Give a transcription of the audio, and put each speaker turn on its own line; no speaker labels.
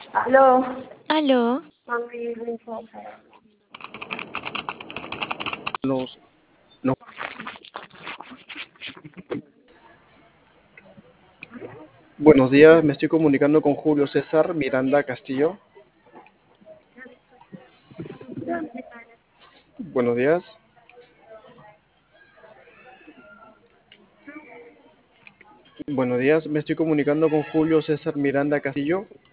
Aló.
Aló,
Mami,
Nos, no- Buenos días, me estoy comunicando con Julio César Miranda Castillo. Buenos días. Buenos días, me estoy comunicando con Julio César Miranda Castillo.